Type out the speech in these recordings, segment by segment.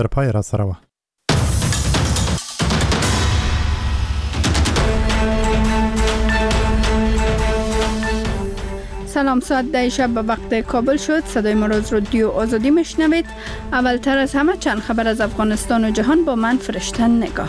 در پای را سروا. سلام، ساعت 10 شب به وقت کابل شد. صدای ما از رادیو آزادی میشنوید. اولتر از همه چند خبر از افغانستان و جهان با من فرشتن نگاه.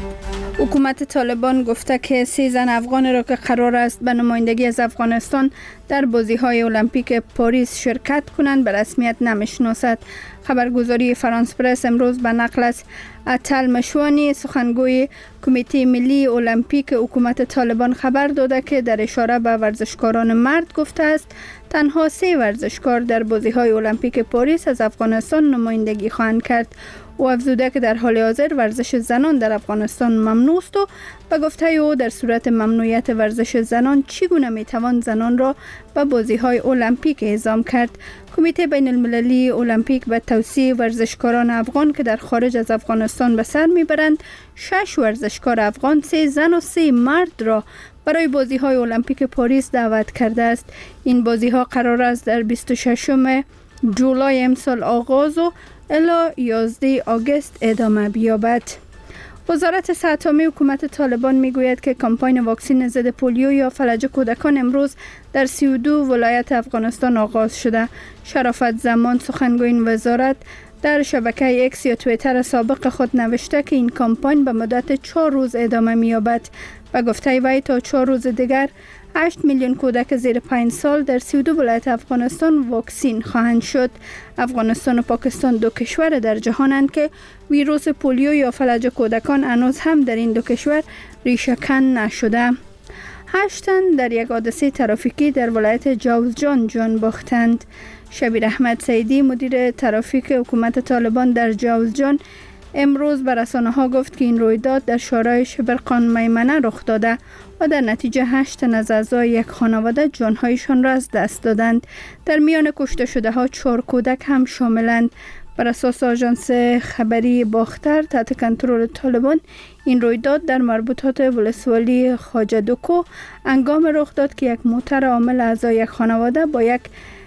حکومت طالبان گفته که 3 زن افغان را که قرار است به نمایندگی از افغانستان در بازی‌های المپیک پاریس شرکت کنند به رسمیت نمیشناسد. خبرگزاری فرانس پرس امروز به نقل از اتل مشوانی سخنگوی کمیته ملی المپیک حکومت طالبان خبر داده که در اشاره به ورزشکاران مرد گفته است تنها 3 ورزشکار در بازی‌های المپیک پاریس از افغانستان نمایندگی خواهند کرد. او افزوده که در حال حاضر ورزش زنان در افغانستان ممنوع است و به گفته او در صورت ممنوعیت ورزش زنان چگونه میتوان زنان را به بازی‌های المپیک اعزام کرد. کمیته بین المللی المپیک به توصیه ورزشکاران افغان که در خارج از افغانستان به سر میبرند 6 ورزشکار افغان 3 زن و 3 مرد را برای بازی‌های المپیک پاریس دعوت کرده است. این بازی‌ها قرار است در 26 جولای امسال آغاز و الی 11 آگوست ادامه بیابد. وزارت صحت عامه حکومت طالبان میگوید که کمپاین واکسن ضد پولیو یا فلج کودکان امروز در 32 ولایت افغانستان آغاز شده. شرافت زمان سخنگوی این وزارت در شبکه اکس یا توییتر سابق خود نوشته که این کمپاین به مدت 4 روز ادامه می‌یابد. به گفته وی تا 4 روز دیگر 8 میلیون کودک زیر 5 سال در 32 ولایت افغانستان واکسین خواهند شد. افغانستان و پاکستان 2 کشور در جهانند که ویروس پولیو یا فلج کودکان هنوز هم در این 2 کشور ریشه‌کن نشده. 8 تن در یک حادثه ترافیکی در ولایت جوزجان جان باختند. شبیر احمد سیدی مدیر ترافیک حکومت طالبان در جوزجان امروز به رسانه‌ها گفت که این رویداد در شورای شبرقان میمنه رخ داده و در نتیجه 8 تن از اعضای یک خانواده جانهایشان را از دست دادند. در میان کشته شده ها 4 کودک هم شاملند. بر اساس آژانس خبری باختر تحت کنترل طالبان این رویداد در مربوطات ولسوالی خواجه دوکو هنگام رخ داد که یک موتر حامل اعضای یک خانواده با یک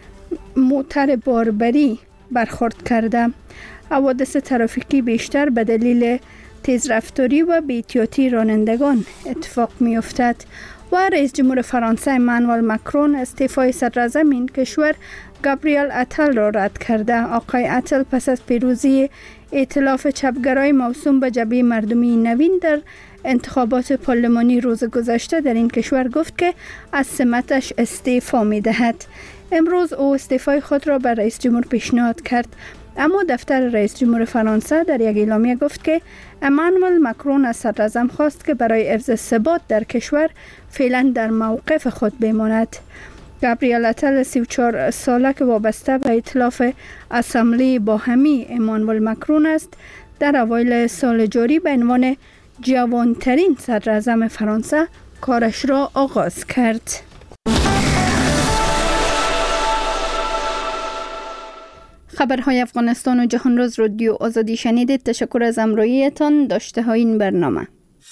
موتر باربری برخورد کرده. حوادث ترافیکی بیشتر به دلیل تیزرفتاری و بی‌احتیاطی رانندگان اتفاق می افتد. و رئیس جمهور فرانسه امانوئل مکرون استعفای صدراعظم این کشور گابریل اتل را رد کرده. آقای اتل پس از پیروزی ائتلاف چپگرای موسوم به جبهه مردمی نوین در انتخابات پارلمانی روز گذشته در این کشور گفت که از سمتش استعفا می دهد. امروز او استعفای خود را به رئیس جمهور پیشنهاد کرد، اما دفتر رئیس جمهور فرانسه در یک اعلامیه گفت که امانوئل مکرون از صدراعظم خواست که برای حفظ ثبات در کشور فعلا در موقف خود بماند. گابریل اتل 34 ساله که وابسته به ائتلاف اسامبلی باهمی امانوئل مکرون است در اوایل سال جاری به عنوان جوانترین صدراعظم فرانسه کارش را آغاز کرد. خبرهای افغانستان و جهان روز رادیو آزادی شنیدید. تشکر از همراهیتان. داشته های این برنامه.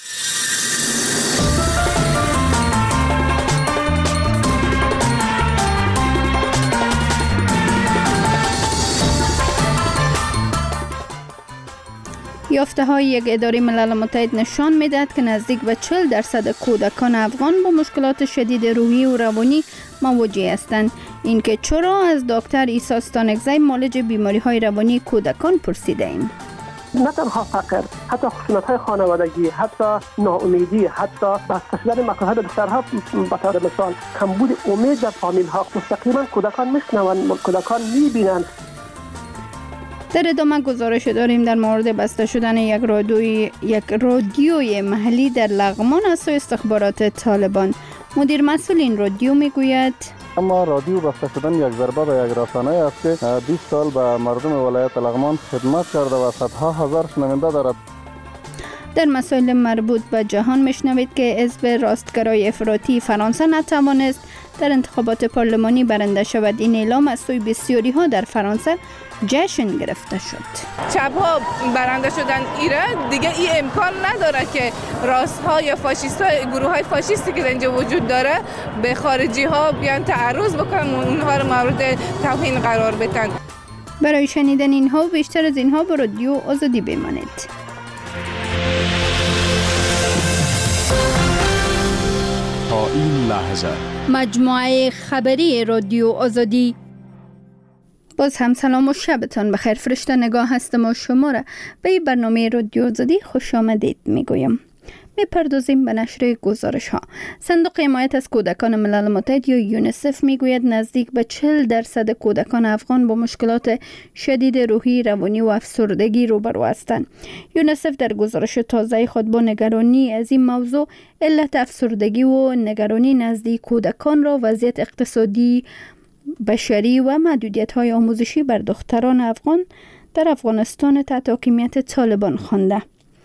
یافته های یک اداره ملل متحد نشان میدهد که نزدیک به 40% کودکان افغان با مشکلات شدید روحی و روانی مواجه هستند. اینکه چرا از دکتر عیسی ستانکزی معالج بیماری های روانی کودکان پرسیده ایم. نه تنها فقر، حتی خشونت‌های خانوادگی، حتی ناامیدی، حتی بسته شدن مکان‌های دخترها به طور مثال کمبود امید در فامیل‌ها مستقیما کودکان میشنوند، کودکان میبینند. در ادامه گزارش داریم در مورد بسته شدن یک رادیوی محلی در لغمان از سوی استخبارات طالبان. مدیر مسئول این رادیو میگوید اما رادیو بسته شدن یک ضربه به یک رسانه است که 20 سال به مردم ولایت لغمان خدمت کرده و صدها هزار شنونده دارد. در مسائل مربوط به جهان میشنوید که حزب راستگرای افراطی فرانسه نتوانست در انتخابات پارلمانی برنده شود. این اعلام از سوی بسیاری ها در فرانسه جشن گرفته شد. چپ ها برنده شدن ایران دیگه این امکان نداره که راست ها یا فاشیست ها، گروه های فاشیستی که اینجا وجود داره به خارجی ها بیان تعرض بکنن و اونها رو مورد توهین قرار بدن. برای شنیدن اینها و بیشتر از اینها به رادیو آزادی بمانید. تا این لحظه مجموعه خبری رادیو آزادی. باز هم سلام و شبتان بخیر. فرشته نگاه هستم و شما را به برنامه رادیو آزادی خوش آمدید میگویم. میپردازیم به نشر گزارش ها. صندوق حمایت از کودکان ملل متحد یا یونیسف میگوید نزدیک به 40% کودکان افغان با مشکلات شدید روحی، روانی و افسردگی روبرو هستند. یونیسف در گزارش تازه خود با نگرانی از این موضوع علت افسردگی و نگرانی نزدیک کودکان را وضعیت اقتصادی، بشری و محدودیت‌های آموزشی بر دختران افغان در افغانستان تحت حاکمیت طالبان خوانده.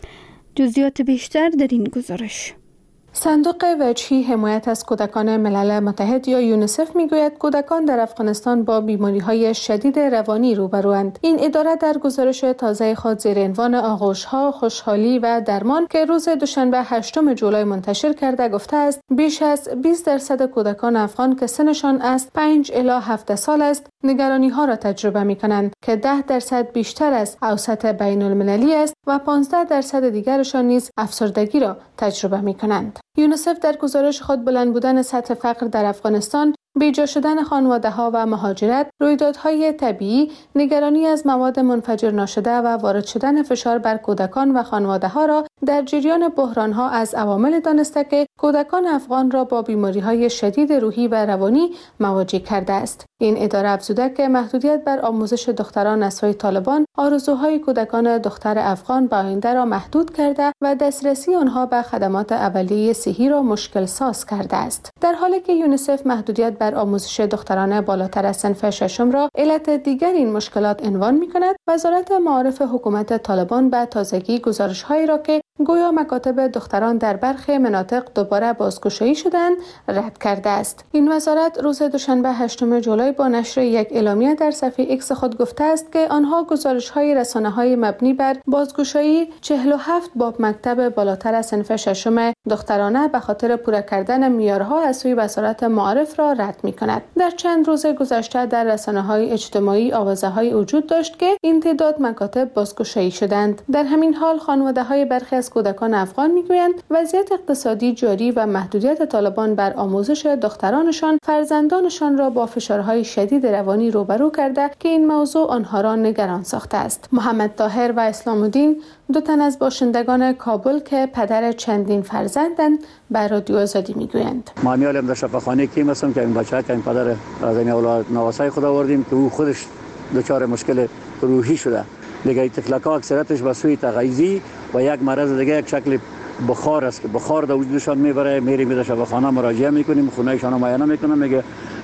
جزئیات بیشتر در این گزارش. صندوق وجهی حمایت از کودکان ملل متحد یا یونیسف میگوید کودکان در افغانستان با بیماری‌های شدید روانی روبروند. این اداره در گزارش تازه خود زیر عنوان آغوش‌ها، خوشحالی و درمان که روز دوشنبه 8 جولای منتشر کرده گفته است بیش از 20% کودکان افغان که سنشان از 5 الی 17 سال است نگرانی‌ها را تجربه می‌کنند که 10% بیشتر از اوسط بین‌المللی است و 15% دیگرشان نیز افسردگی را تجربه می‌کنند. یونیسف در گزارش خود بلند بودن سطح فقر در افغانستان، بیجا شدن خانواده‌ها و مهاجرت، رویدادهای طبیعی، نگرانی از مواد منفجر ناشده و وارد شدن فشار بر کودکان و خانواده‌ها را در جریان بحران‌ها از عوامل دانسته که کودکان افغان را با بیماری‌های شدید روحی و روانی مواجه کرده است. این اداره افزوده که محدودیت بر آموزش دختران از سوی طالبان آرزوهای کودکان دختر افغان به آینده را محدود کرده و دسترسی آنها به خدمات اولیه صحی را مشکل ساز کرده است. در حالی که یونیسف محدودیت بر آموزش دختران بالاتر از صنف ششم را علت دیگر این مشکلات عنوان می‌کند، وزارت معارف حکومت طالبان به تازگی گزارش‌هایی را که گویا مکاتب دختران در برخی مناطق دوباره بازگشایی شدند رد کرده است. این وزارت روز دوشنبه 8 جولای با نشر یک اعلامیه در صفحه ایکس خود گفته است که آنها گزارش‌های رسانه‌های مبنی بر بازگشایی 47 باب مکتب بالاتر از صنف ششم دخترانه به خاطر پوره کردن معیارها از سوی وزارت معارف را رد می‌کند. در چند روز گذشته در رسانه‌های اجتماعی آوازه‌های وجود داشت که این تعداد مکاتب بازگشایی شدند. در همین حال خانواده‌های برخی از کودکان افغان میگویند وضعیت اقتصادی جاری و محدودیت طالبان بر آموزش دخترانشان فرزندانشان را با فشارهای شدید روانی روبرو کرده که این موضوع آنها را نگران ساخته است. محمد طاهر و اسلام الدین، دو تن از باشندگان کابل که پدر چندین فرزندند، بر رادیو آزادی میگویند. ما میالم در شفاخانه کیم هستم که این بچه‌ها که این پدر از این اولاد نواسای خود آوردیم که او خودش دچار مشکل روحی شده. دیگه تکلک‌ها اکثرتش به سوی تغذیه و یک مرض دیگه یک شکل بخار است که بخار در وجودشان میبره. میریم به شفاخانه مراجعه میکنیم، خونه‌شان رو معاینه میکنم، میگه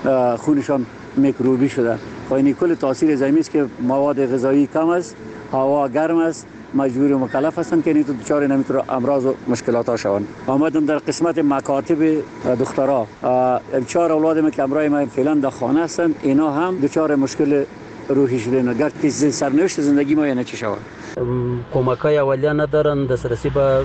خونشان میکروبی شده. و این کل تاثیر زمینی است که مواد غذایی کم است، هوا گرم است، مجبور و مکلف هستند که این دچار نمیتونه امراض و مشکلات ها شوند. آمدم در قسمت مکاتب دخترها، 4 اولادم که امرای ما فعلا در خانه هستند، اینا هم دچار مشکل روحی شدن. اگر که سرنوشت زندگی ما یعنی چی شود؟ کمک‌های اولیه ندارن، دسترسی به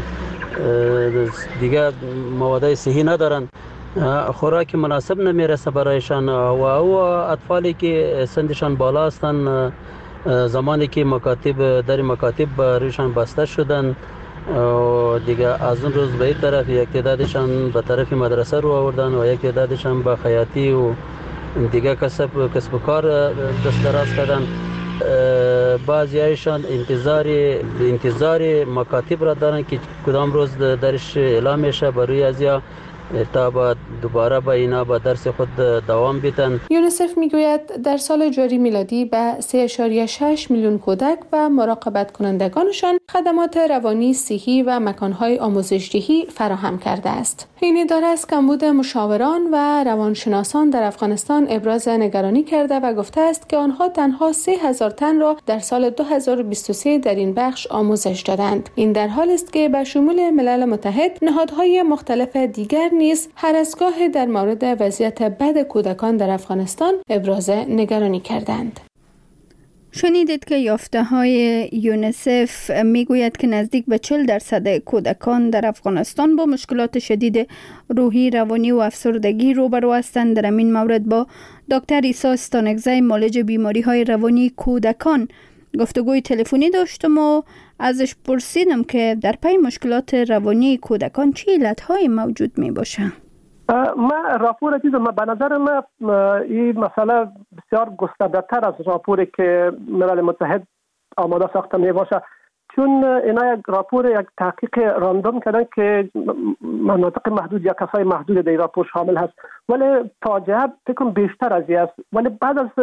دیگه مواد صحی ندارن، خوراک مناسب نمیرسه برایشان و او اطفالی که سنشان بالا هستن زمانی که مکاتب رویشان بسته شدن دیگه از اون روز به این طرف یک تعدادشان به طرف مدرسه رو آوردن و یک تعدادشان به خیاطی و دیگه کسب و کار دست دراز کردن. بعضیایشان انتظار مکاتب را دارن که کدام روز درش اعلام میشه برای ازیا تا دوباره با اینا با درس خود دوام بیتن. یونیسف میگوید در سال جاری میلادی به 3.6 میلیون کودک و مراقبت کنندگانشان خدمات روانی، صحی و مکانهای آموزش‌دهی فراهم کرده است. این اداره از کمبود مشاوران و روانشناسان در افغانستان ابراز نگرانی کرده و گفته است که آنها تنها 3,000 تن را در سال 2023 در این بخش آموزش دادند. این در حالی است که به شمول ملل متحد نهادهای مختلف دیگر نیز هر از گاه در مورد وضعیت بد کودکان در افغانستان ابراز نگرانی کردند. شنیدید که یافته‌های یونیسف میگوید که نزدیک به 40% کودکان در افغانستان با مشکلات شدید روحی، روانی و افسردگی روبرو هستند. در این مورد با دکتر عیسی استانکزی معالج بیماری‌های روانی کودکان گفتگوی تلفنی داشتم و ازش پرسیدم که در پی مشکلات روانی کودکان چه علت‌های موجود می‌باشند. من راپور دیدم، به نظر من این مسئله بسیار گسترده‌تر از راپوری که ملل متحد آماده ساخته میباشه، چون اینا یک راپور، یک تحقیق راندوم کردن که مناطق محدود یا کسای محدود در راپور شامل هست، ولی فاجعه فکر بیشتر از این است. ولی بعد از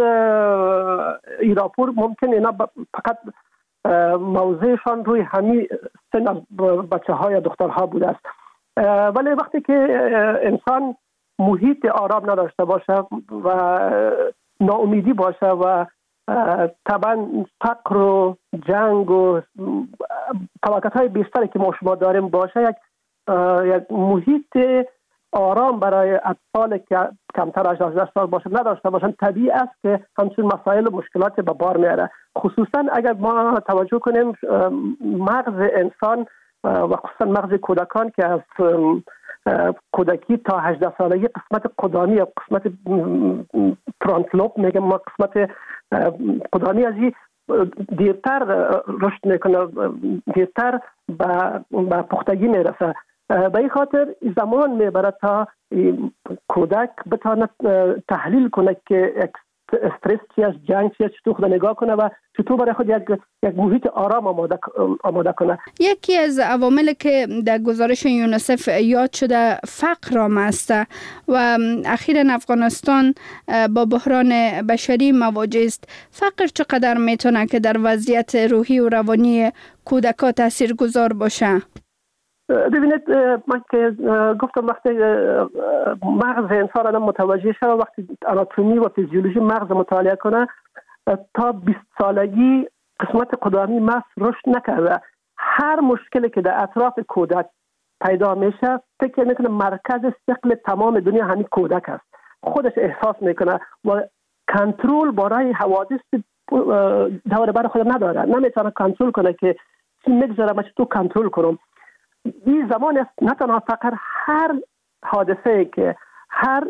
این راپور ممکن اینا فقط موضعشان روی همین سن از بچه ها یا دخترها بوده است. ولی وقتی که انسان محیط آرام نداشته باشه و ناامیدی باشه و طبعا فقر و جنگ و فلاکت‌های بیشتری که ما شما داریم باشه، یک محیط آرام برای اطفال که کمتر از 18 سال باشه نداشته باشن، طبیعی است که همچون مسائل و مشکلات به بار میاره. خصوصا اگر ما توجه کنیم مغز انسان و خصوصا مغز کودکان که از کودکی تا 18 سالگی قسمت قدمی یا قسمت فرانتلوب میگم ما، قسمت قدمی از این دیرتر رشد میکنه، دیرتر به پختگی میرسه. به این خاطر زمان میبره تا کودک بتونه تحلیل کنه که استرس چی است، جنگ چی است، چطور خود نگاه کنه و چطور برای خود یک محیط آرام آماده کنه. یکی از عواملی که در گزارش یونیسف یاد شده فقر است و اخیراً افغانستان با بحران بشری مواجه است. فقر چقدر میتونه که در وضعیت روحی و روانی کودکان تاثیرگذار باشه؟ ببینید، من که گفتم وقتی مغز انسان آدم متوجه شده، وقتی آناتومی و فیزیولوژی مغز مطالعه کنه، تا 20 سالگی قسمت قدمی مغز رشد نکرده. هر مشکلی که در اطراف کودک پیدا میشه فکر میکنه مرکز ثقل تمام دنیا همین کودک است. خودش احساس میکنه و کنترل برای حوادث دور بر خود نداره، نمیتونه کنترل کنه که چی میگذره من چطور کنترل کنم. این زمان است نه تنها فقر، هر حادثه که هر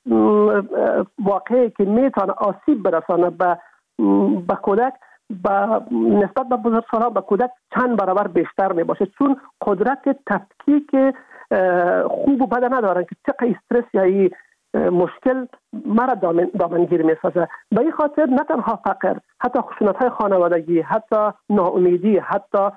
واقعی که میتونه آسیب برسانه به کودک نسبت به بزرگسالان به کودک چند برابر بیشتر میباشه، چون قدرت تفکیک خوب و بد ندارن که چقدر استرس یا این مشکل مرا دامنگیر میسازه. به این خاطر نه تنها فقر، حتی خشونت‌های خانوادگی، حتی ناامیدی، حتی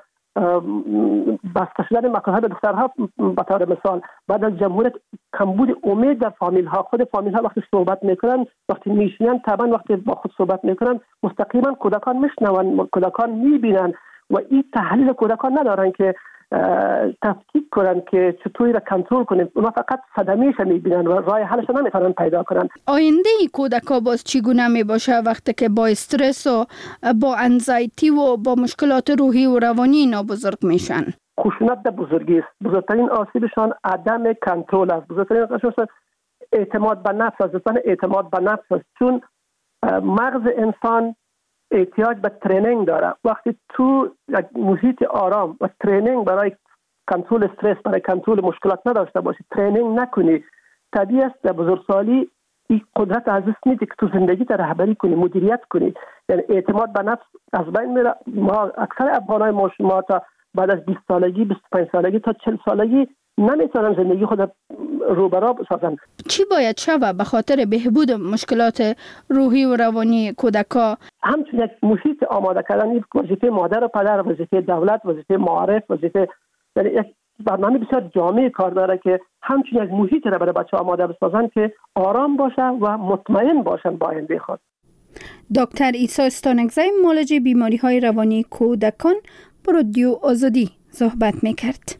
بسته شدن مکان‌ها به دخترها به طور مثال، بعد از جمهوریت کمبود امید در فامیل‌ها. خود فامیل‌ها وقتی صحبت میکنن، وقتی میشینن، طبعا وقتی با خود صحبت میکنن مستقیما کودکان میشنون، کودکان میبینن و این تحلیل کودکان ندارن که تفکیک کنن که چطوری را کنترل کنیم. اونا فقط صدمه‌اش میبینن و راه حلش نمیتونن پیدا کنن. آینده کودک‌ها باز چگونه میباشه وقتی که با استرس و با انزایتی و با مشکلات روحی و روانی اینا بزرگ میشن؟ خشونت در بزرگی است. بزرگترین آسیبشان عدم کنترل است. بزرگترین آسیبشان اعتماد به نفس است. اعتماد به نفس است، چون مغز انسان احتیاج به ترینینگ داره. وقتی تو یک محیط آرام و ترینینگ برای کنترل استرس، برای کنترل مشکلات نداشته باشی، ترینینگ نکنی، طبیعی است در بزرگسالی این قدرت از دست میدی که تو زندگی تا رهبری کنی، مدیریت کنی. یعنی اعتماد به نفس از بین میره. ما اکثر افغانای ما شما تا بعد از 20 سالگی، 25 سالگی تا 40 سالگی نمیتونن زندگی خود رو برا بسازن. چی باید شود به خاطر بهبود مشکلات روحی و روانی کودکان؟ همچنین یک محیط آماده کردن، این وظیفه مادر و پدر، وظیفه دولت، وظیفه معارف، وظیفه، یعنی یک برنامه بسیار جامع کار داره که همچنین یک محیط را برای بچه آماده بسازن که آرام باشن و مطمئن باشن با آینده خود. دکتر عیسی استانکزی معالج بیماری‌های روانی کودکان با رادیو آزادی صحبت می‌کرد.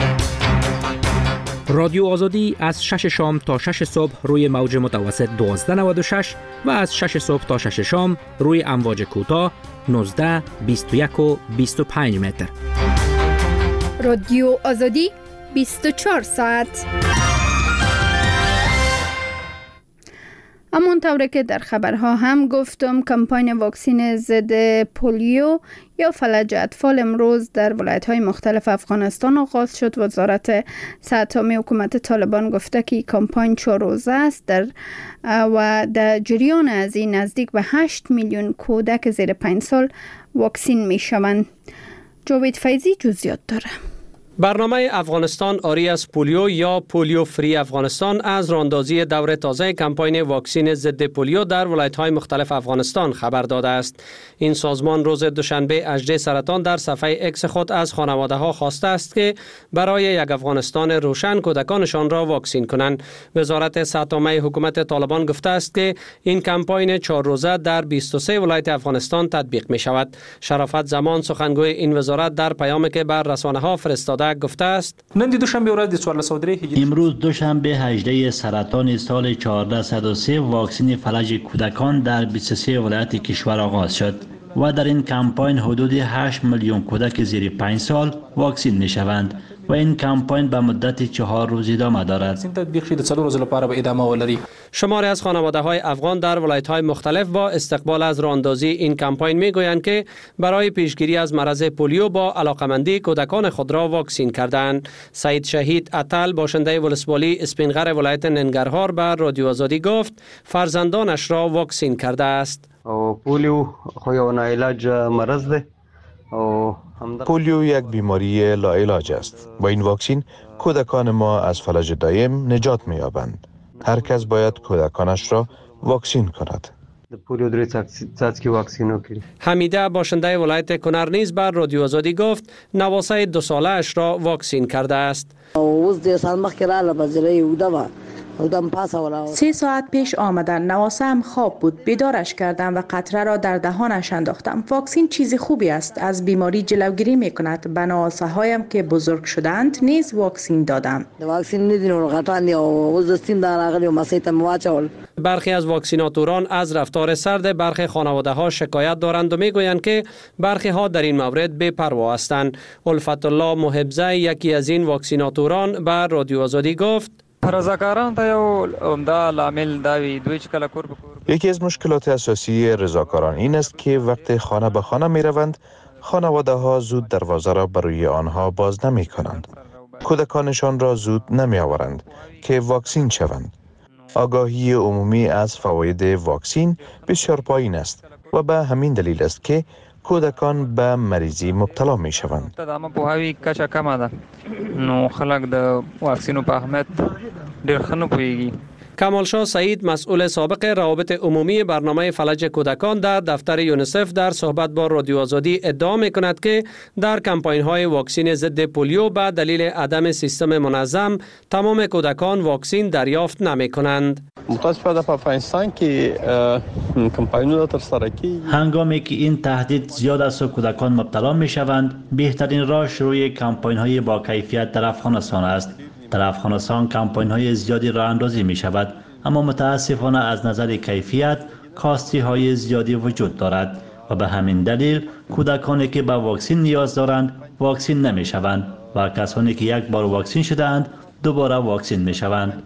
رادیو آزادی از 6 شام تا 6 صبح روی موج متوسط 1296 و از 6 صبح تا 6 شام روی امواج کوتاه 19، 21 و 25 متر. رادیو آزادی 24 ساعت. همونطور که در خبرها هم گفتم، کمپاین واکسن ضد پولیو یا فلج اطفال امروز در ولایت‌های مختلف افغانستان آغاز شد. وزارت صحت عامه حکومت طالبان گفته که کمپاین 4 روزه است و در جریان از این نزدیک به 8 میلیون کودک زیر 5 سال واکسین می‌شوند. جاوید فیضی جزئیات داره. برنامه افغانستان آری از پولیو یا پولیو فری افغانستان از راندازی دور تازه کمپاین واکسین ضد پولیو در ولایت‌های مختلف افغانستان خبر داده است. این سازمان روز دوشنبه اژده سرطان در صفحه اکس خود از خانواده‌ها خواسته است که برای یک افغانستان روشن کودکانشان را واکسین کنند. وزارت صحت عامه حکومت طالبان گفته است که این کمپاین 4 روزه در 23 ولایت افغانستان تطبیق می شود. شرافت زمان سخنگوی این وزارت در پیامی که بر رسانه‌ها فرستاده گفته است: امروز دوشنبه 18 سرطان سال 1403 واکسن فلج کودکان در 23 ولایت کشور آغاز شد و در این کمپاین حدود 8 میلیون کودک زیر 5 سال واکسین می شوند و این کمپاین به مدت 4 روز ادامه دارد. شماری از خانواده‌های افغان در ولایت‌های مختلف با استقبال از راندازی این کمپاین می‌گویند که برای پیشگیری از مرض پولیو با علاقمندی کودکان خود را واکسین کردند. سعید شهید اتل باشنده ولسوالی اسپینغر ولایت ننگرهار به رادیو آزادی گفت فرزندانش را واکسین کرده است. پولیو خو یو ناعلاج مرض ده. پولیو یک بیماری لاعلاج است. با این واکسین کودکان ما از فلج دایم نجات می‌یابند. هر کس باید کودکانش را واکسین کند. حمیده باشنده ولایت کنر نیز بر رادیو آزادی گفت نواسه 2 ساله اش را واکسین کرده است. 3 ساعت پیش آمدن. نواسه‌ام خواب بود. بیدارش کردم و قطره را در دهانش انداختم. واکسین چیز خوبی است. از بیماری جلوگیری می‌کند. به نواسه‌هایم که بزرگ شدند نیز واکسین دادم. برخی از واکسیناتوران از رفتار سرد برخی خانواده‌ها شکایت دارند و می‌گویند که برخی ها در این مورد بی‌پروا هستند. الفت الله محبزه یکی از این واکسیناتوران به رادیو آزادی گفت یکی از مشکلات اساسی رضاکاران این است که وقتی خانه به خانه می روند خانواده ها زود دروازه را بروی آنها باز نمی کنند. کودکانشان را زود نمی آورند که واکسین شوند. آگاهی عمومی از فواید واکسین بسیار پایین است و به همین دلیل است که کودکان به مریضی مبتلا می شوند. کمالشاه سعید مسئول سابق روابط عمومی برنامه فلج کودکان در دفتر یونیسف در صحبت با رادیو آزادی ادعا می کند که در کمپاین های واکسین ضد پولیو به دلیل عدم سیستم منظم تمام کودکان واکسین دریافت نمی کنند. متاسفانه په افغانستان کې کمپاینونه ترسره کیږي. هنگامی که این تهدید زیاد است و کودکان مبتلا می شوند، بهترین راه شروع کمپاین های با کیفیت در افغانستان است. در افغانستان کمپاین های زیادی راه اندازی می شود، اما متاسفانه از نظر کیفیت کاستی های زیادی وجود دارد و به همین دلیل کودکانی که به واکسین نیاز دارند واکسین نمی شوند و کسانی که یک بار واکسین شدند دوباره واکسین می شوند.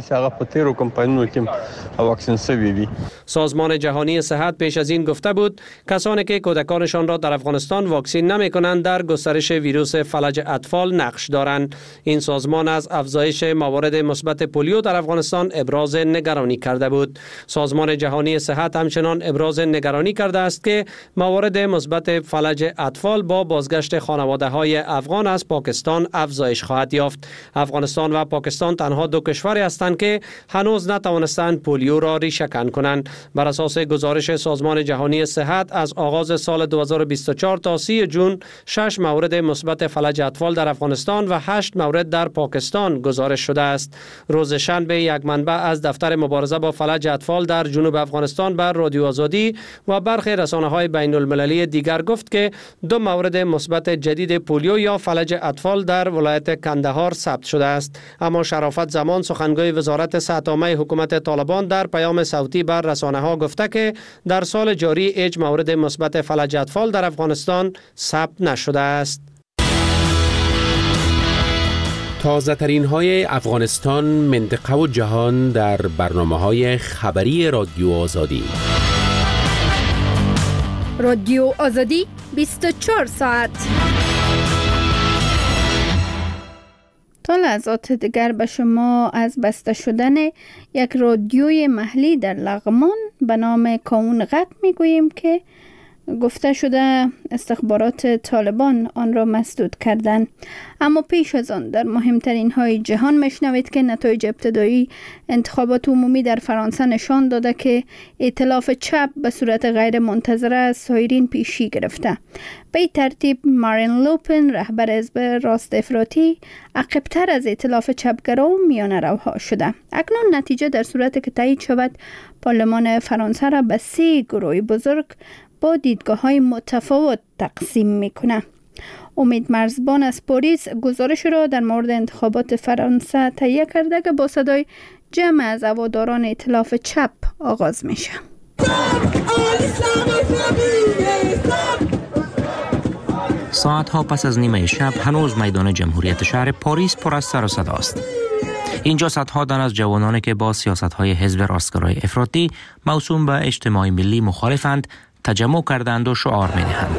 سازمان جهانی صحت پیش از این گفته بود کسانی که کودکانشان را در افغانستان واکسین نمی کنند در گسترش ویروس فلج اطفال نقش دارند. این سازمان از افزایش موارد مثبت پولیو در افغانستان ابراز نگرانی کرده بود. سازمان جهانی صحت همچنان ابراز نگرانی کرده است که موارد مثبت فلج اطفال با بازگشت خانواده های افغان از پاکستان افزایش خواهد یافت. افغانستان و پاکستان تنها 2 کشوری هستند که هنوز نتوانستند پولیو را ریشه‌کن کنند. بر اساس گزارش سازمان جهانی صحت از آغاز سال 2024 تا 30 جون 6 مورد مثبت فلج اطفال در افغانستان و 8 مورد در پاکستان گزارش شده است. روز شنبه یک منبع از دفتر مبارزه با فلج اطفال در جنوب افغانستان بر رادیو آزادی و برخی رسانه‌های بین المللی دیگر گفت که 2 مورد مثبت جدید پولیو یا فلج اطفال در ولایت کندهار ثبت شده است. اما شرافت زمان سخنگوی وزارت صحت عامه حکومت طالبان در پیام صوتی بر رسانه‌ها گفته که در سال جاری هیچ مورد مثبت فلج اطفال در افغانستان ثبت نشده است. تازه ترین های افغانستان، منطقه و جهان در برنامه‌های خبری رادیو آزادی. رادیو آزادی 24 ساعت. تا لحظات دیگر به شما از بسته شدن یک رادیوی محلی در لغمان به نام کاون غق میگوییم که گفته شده استخبارات طالبان آن را مسدود کردند. اما پیش از آن در مهمترین های جهان میشنوید که نتایج ابتدایی انتخابات عمومی در فرانسه نشان داده که ائتلاف چپ به صورت غیر منتظره از سایرین پیشی گرفته. به این ترتیب مارین لوپن رهبر حزب راست افراطی عقب‌تر از ائتلاف چپگرا و میانه روها شده. اکنون نتیجه در صورت که تایید شود پارلمان فرانسه را به 3 گروه بزرگ با دیدگاه‌های متفاوت تقسیم می‌کنه. امید مرزبان از پاریس گزارش را در مورد انتخابات فرانسه تهیه کرده که با صدای جمع از هواداران ائتلاف چپ آغاز میشه. ساعتها پس از نیمه شب هنوز میدان جمهوریت شهر پاریس پر از سر و صدا است. اینجا صدها تن از جوانانی که با سیاست‌های حزب راستگرای افراطی موسوم به اجتماع ملی مخالفند تجمع کردند و شعار می‌دهند.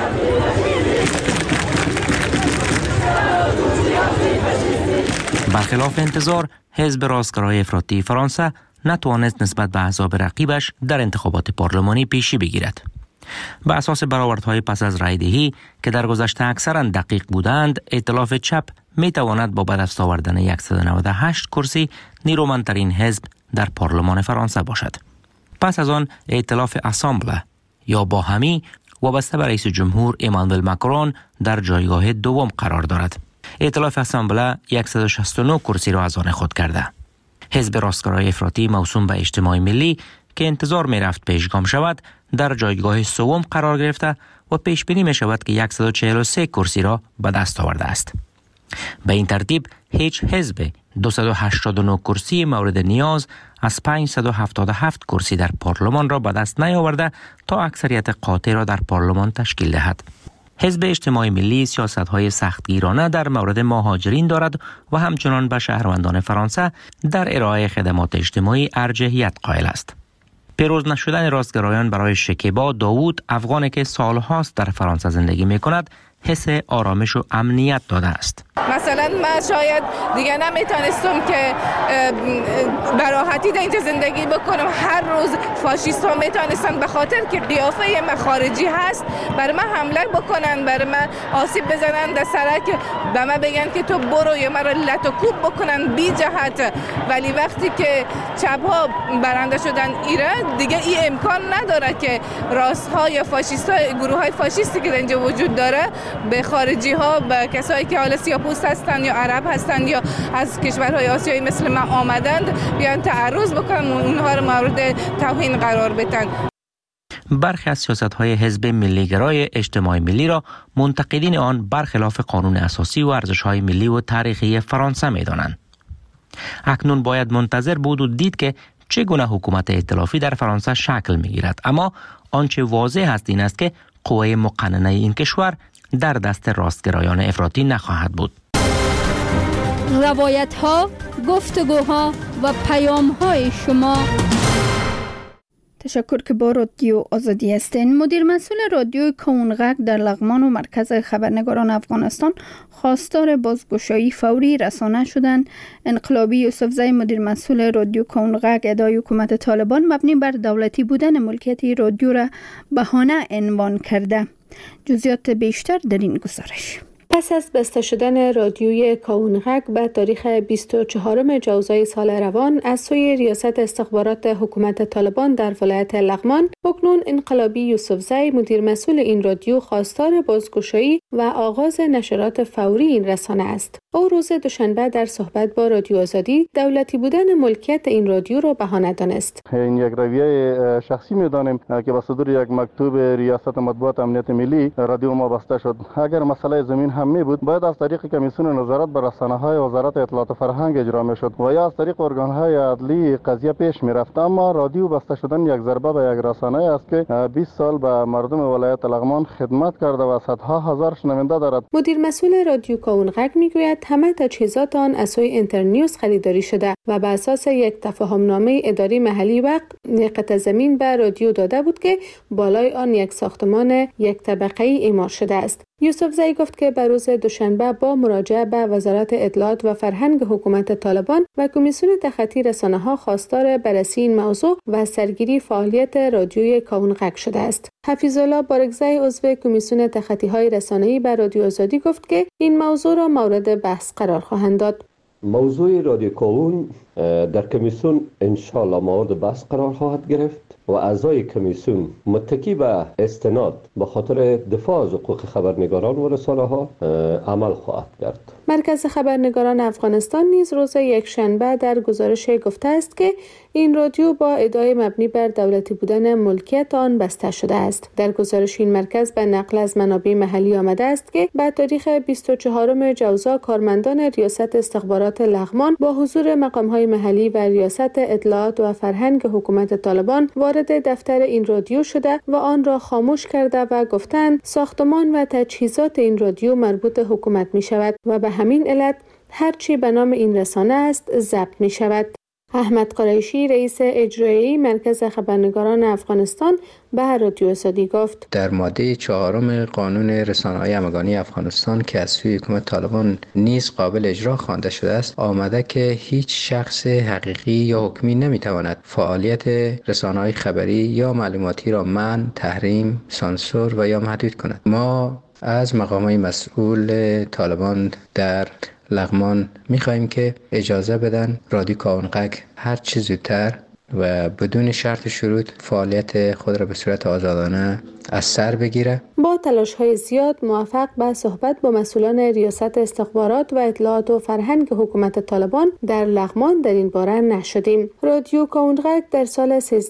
برخلاف انتظار، حزب راستگرای افراطی فرانسه نتوانست نسبت به احزاب رقیبش در انتخابات پارلمانی پیشی بگیرد. به اساس برآوردهای پس از رایدهی که در گذشته اکثرا دقیق بودند، ائتلاف چپ می تواند با به دست آوردن 198 کرسی نیرومندترین حزب در پارلمان فرانسه باشد. پس از آن ائتلاف اسامبله یا با همی وابسته به رئیس جمهور ایمانوئل ماکرون در جایگاه دوم قرار دارد. ائتلاف اسامبله 169 کرسی را از آن خود کرده. حزب راستگرای افراطی موسوم به اجتماع ملی که انتظار می رفت پیشگام شود در جایگاه سوم قرار گرفته و پیش بینی می شود که 143 کرسی را به دست آورده است. به این ترتیب هیچ حزب 289 کرسی مورد نیاز از 577 کرسی در پارلمان را به دست نیاورده تا اکثریت قاطع را در پارلمان تشکیل دهد. حزب اجتماعی ملی سیاست‌های سختگیرانه در مورد مهاجرین دارد و همچنان به شهروندان فرانسه در ارائه خدمات اجتماعی ارجحیت قائل است. پیروز نشدن راستگرایان برای شکیبا داوود، افغانی که سالهاست در فرانسه زندگی می‌کند، حس آرامش و امنیت داده است. مثلا من شاید دیگه نمیتونستم که براحتی در اینجا زندگی بکنم. هر روز فاشیست ها میتونستن به خاطر که قیافه من خارجی هست بر من حمله بکنن، بر من آسیب بزنن در سرک، به من بگن که تو برو یا مرا لط و کوب بکنن بی جهت. ولی وقتی که چپ ها برنده شدن ایران دیگه این امکان نداره که راست ها یا فاشیست ها، گروه های فاشیستی که اینجا وجود داره به خارجی ها، به کسایی که حالا سیاه‌پوست هستند یا عرب هستند یا از کشورهای آسیایی مثل ما آمدند بیان تعرض بکنن، اونها رو مورد توهین قرار بدن. برخی از سیاست‌های حزب ملی‌گرای اجتماعی ملی را منتقدین آن برخلاف قانون اساسی و ارزش‌های ملی و تاریخی فرانسه می‌دانند. اکنون باید منتظر بود و دید که چگونه حکومت ائتلافی در فرانسه شکل می‌گیرد، اما آنچه واضح است این است که قوه مقننه این کشور در دست راستگرایان افراطی نخواهد بود. روایت ها، گفتگوها و پیام های شما. تشکر که با رادیو آزادی هستین. مدیر مسئول رادیو کاون غق در لغمان و مرکز خبرنگاران افغانستان خواستار بازگشایی فوری رسانه شدند. انقلابی یوسفزی مدیر مسئول رادیو کاون غق ادعای حکومت طالبان مبنی بر دولتی بودن ملکیت رادیو را بهانه عنوان کرده. جزئیات بیشتر در این گزارش. پس از بسته شدن رادیوی کاون غق به تاریخ 24 جوزای سال روان از سوی ریاست استخبارات حکومت طالبان در ولایت لغمان، اکنون انقلابی یوسفزی مدیر مسئول این رادیو خواستار بازگشایی و آغاز نشرات فوری این رسانه است. او روز دوشنبه در صحبت با رادیو آزادی دولتی بودن ملکیت این رادیو را بهانه دانست. این یک رویه شخصی می‌دانیم که با صدور یک مکتوب ریاست مطبوعات امنیت ملی رادیو ما بسته شد. اگر مسئله زمین هم می بود باید از طریق کمیسیون نظارت بر رسانه‌های وزارت اطلاعات و فرهنگ اجرا میشد و یا از طریق ارگان‌های عدلی قضیه پیش میرفت. اما رادیو بسته شدن یک ضربه به یک رسانه است که 20 سال به مردم ولایت لغمان خدمت کرده و صدها هزار شنونده دارد. مدیر مسئول رادیو کاونغک میگوید همه تجهیزات آن از سوی اینترنیوز خریداری شده و بر اساس یک تفاهمنامه اداری محلی وقت قطع زمین به رادیو داده بود که بالای آن یک ساختمان یک طبقه‌ای اعمار شده است. یوسف زئی گفت که بر روز دوشنبه با مراجعه به وزارت اطلاعات و فرهنگ حکومت طالبان و کمیسیون تخطی رسانه‌ها خواستار بررسی این موضوع و سرگیری فعالیت رادیوی کاونغک شده است. حفیظالله بارگزئی عضو کمیسیون تخطی‌های رسانه‌ای بر رادیو آزادی گفت که این موضوع را مورد بحث قرار خواهند داد. موضوع رادیو کاون در کمیسیون انشالله مورد بحث قرار خواهد گرفت و اعضای کمیسیون متکی به استناد به خاطر دفاع از حقوق خبرنگاران و رسانه‌ها عمل خواهد کرد. مرکز خبرنگاران افغانستان نیز روز یکشنبه در گزارش گفته است که این رادیو با ادعای مبنی بر دولتی بودن ملکیت آن بسته شده است. در گزارش این مرکز به نقل از منابع محلی آمده است که به تاریخ 24 جوزا کارمندان ریاست استخبارات لغمان با حضور مقام‌های محلی و ریاست اطلاعات و فرهنگ حکومت طالبان وارد دفتر این رادیو شده و آن را خاموش کرده و گفتند ساختمان و تجهیزات این رادیو مربوط حکومت می شود و به همین علت هرچی به نام این رسانه است ضبط می شود. احمد قریشی رئیس اجرایی مرکز خبرنگاران افغانستان به رادیو آزادی گفت در ماده 4 قانون رسانه‌های همگانی افغانستان که از سوی حکومت طالبان نیز قابل اجرا خوانده شده است آمده که هیچ شخص حقیقی یا حکمی نمیتواند فعالیت رسانه‌های خبری یا معلوماتی را منع، تحریم، سانسور و یا محدود کند. ما از مقامات مسئول طالبان در لغمان می‌خواهیم که اجازه بدن رادیو کاونغک هر چه زودتر و بدون شرط و شروط فعالیت خود را به صورت آزادانه از سر بگیره. با تلاش‌های زیاد موفق به صحبت با مسئولان ریاست استخبارات و اطلاعات و فرهنگ حکومت طالبان در لغمان در این باره نشدیم. رادیو کاونغک در سال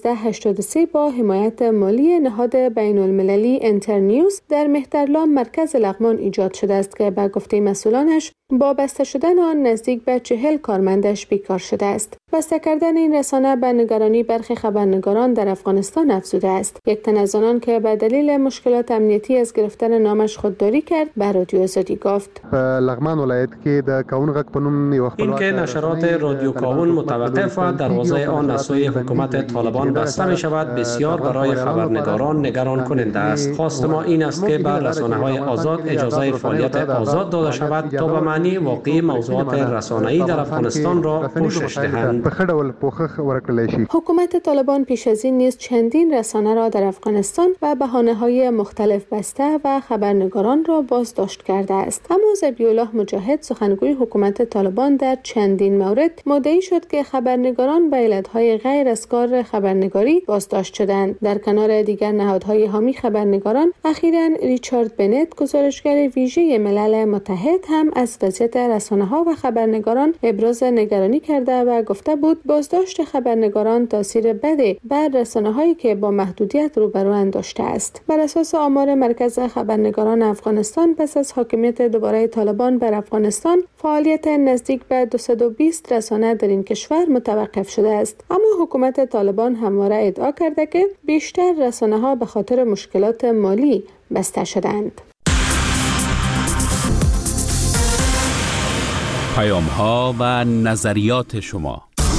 1383 با حمایت مالی نهاد بین‌المللی انترنیوز در مهترلام مرکز لغمان ایجاد شده است که به گفته مسئولانش با بسته شدن آن نزدیک به 40 کارمندش بیکار شده است. بسته کردن این رسانه به نگرانی برخی خبرنگاران در افغانستان افزوده است. یک تن از آنان که به دلیل مشکلات امنیتی از گرفتن نامش خودداری کرد به رادیو آزادی گفت لغمان ولایت کې د کاونغک په نوم یو این که نشرات رادیو کاون متوقف و دروازه آن از سوی حکومت طالبان بسته می شود بسیار برای خبرنگاران نگران کننده است. خواست ما این است که بر رسانه‌های آزاد اجازه فعالیت آزاد داده شود تا به معنی واقعی موضوعات رسانه‌ای در افغانستان را پوشش دهند. حکومت طالبان پیش از این نیز چندین رسانه را در افغانستان و بهانه‌های مختلف بسته و خبرنگاران را بازداشت کرده است. اما ذبیح الله مجاهد سخنگوی حکومت طالبان در چندین مورد مدعی شد که خبرنگاران به علتهای غیر از کار خبرنگاری بازداشت شدند. در کنار دیگر نهادهای حامی خبرنگاران اخیراً ریچارد بنت گزارشگر ویژه ملل متحد هم از وضعیت رسانه‌ها و خبرنگاران ابراز نگرانی کرده و گفته بود بازداشت خبرنگاران تاثیر بدی بر رسانه‌هایی که با محدودیت روبروان داشته است. بر اساس آمار مرکز خبرنگاران افغانستان پس از حاکمیت دوباره طالبان بر افغانستان فعالیت نزدیک به 220 رسانه در این کشور متوقف شده است. اما حکومت طالبان همواره ادعا کرده که بیشتر رسانه‌ها به خاطر مشکلات مالی بسته شدند. پیام‌ها و نظریات شما.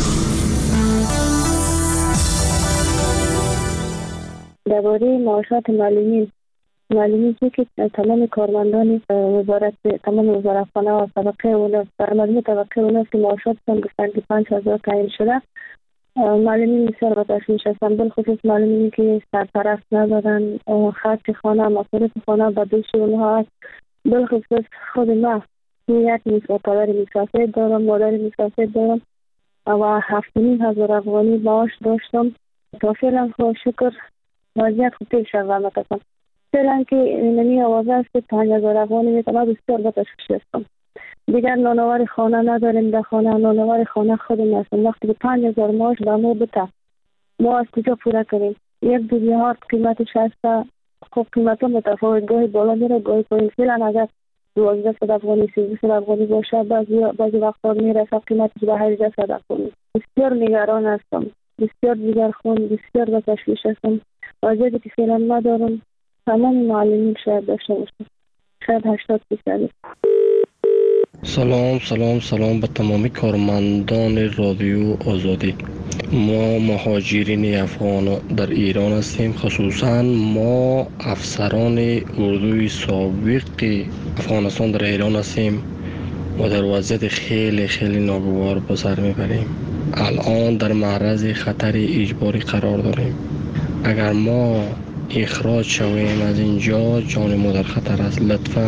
درباره معاشات معلومی که تمام کارمندان وزارت تمام وزارتخانه و طبقه اوناست در مجموع طبقه اوناست که معاشاتشان گفتن که 5000 تعیین شده. معلومی بسیار به تشویش هستن، بالخصوص معلومی که سرپرست ندارن، خرج خانه مصارف خانه به دوش اونها هست. بالخصوص خود ما یک پدر مسافر دارم، مادر مسافر دارم و 7,500 افغانی معاش داشتم. تا فعلا خود شکر وضعیت خوب پیش روان است. فعلا که نمی آوازه است که 5,000 افغانی میتونه بسیار به تشویش هستم. دیگر نانوار خانه نداریم، در خانه نانوار خانه خودم هستم. وقتی که 5,000 معاش به ما بده ما از کجا پوره کنیم؟ یک دوبیهات قیمتش هست، خب قیمت ها متفاوت، گاهی بالا میره گاهی پایین. فعلا اگر 1200 افغانی 1300 افغانی باشه، بعضی وقتا میرسه قیمتش به 1800 افغانی. بسیار نگران هستم، بسیار جگرخون، بسیار به تشویش هستم. وضعیتی که فعلا ندارم تمام معلمین شاید داشته باشم، شاید 80%. سلام به تمامی کارمندان رادیو آزادی. ما مهاجرین افغان در ایران هستیم، خصوصا ما افسران اردوی سابق افغانستان در ایران هستیم و در وضعیت خیلی ناگوار به سر میبریم. الان در معرض خطر اجباری قرار داریم. اگر ما اخراج شویم از اینجا جان ما در خطر است. لطفا